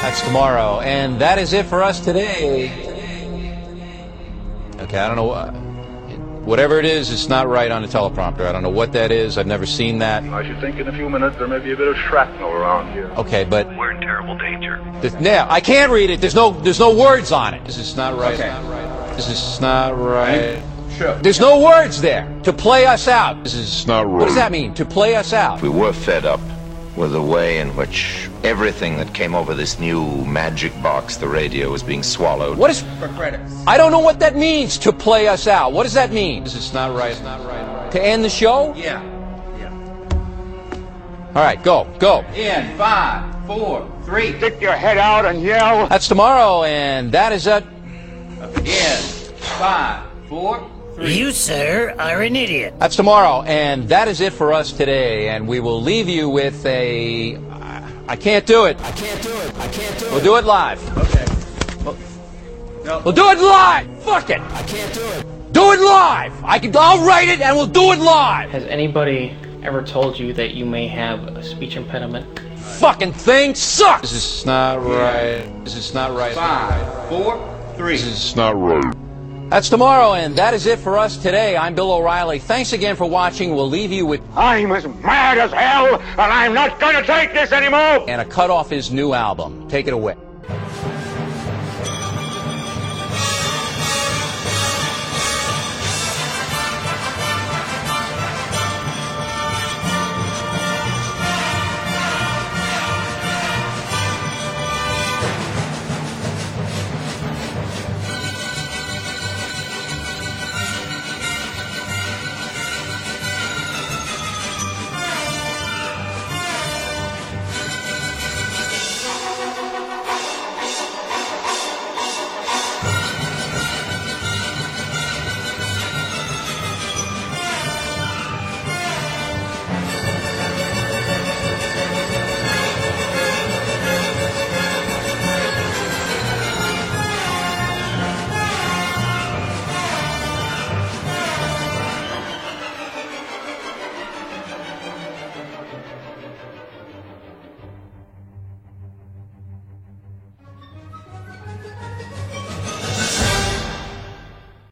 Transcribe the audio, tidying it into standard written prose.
That's tomorrow. And that is it for us today. Okay, I don't know. Whatever it is, it's not right on the teleprompter. I don't know what that is. I've never seen that. I should think in a few minutes there may be a bit of shrapnel around here. Okay, but we're in terrible danger. Yeah, I can't read it. There's no words on it. This is not right. Okay. This is not right. Sure. There's no words there to play us out. This is not right. What does that mean? To play us out? We were fed up with the way in which everything that came over this new magic box, the radio, was being swallowed. What is for credits? I don't know what that means, to play us out. What does that mean? This is not right. It's not right. To end the show? Yeah. All right, go. In 5, 4, 3. Stick your head out and yell. That's tomorrow, and that is it. In 5, 4, 3. You, sir, are an idiot. That's tomorrow, and that is it for us today. And we will leave you with a... I can't do it. We'll do it live. Okay. We'll do it live. Fuck it. I can't do it. Do it live. I'll write it, and we'll do it live. Has anybody ever told you that you may have a speech impediment? Fucking thing sucks. This is not right. This is not right. 5, 4, 3. This is not right. That's tomorrow, and that is it for us today. I'm Bill O'Reilly. Thanks again for watching. We'll leave you with... I'm as mad as hell, and I'm not going to take this anymore. And a cut off his new album. Take it away.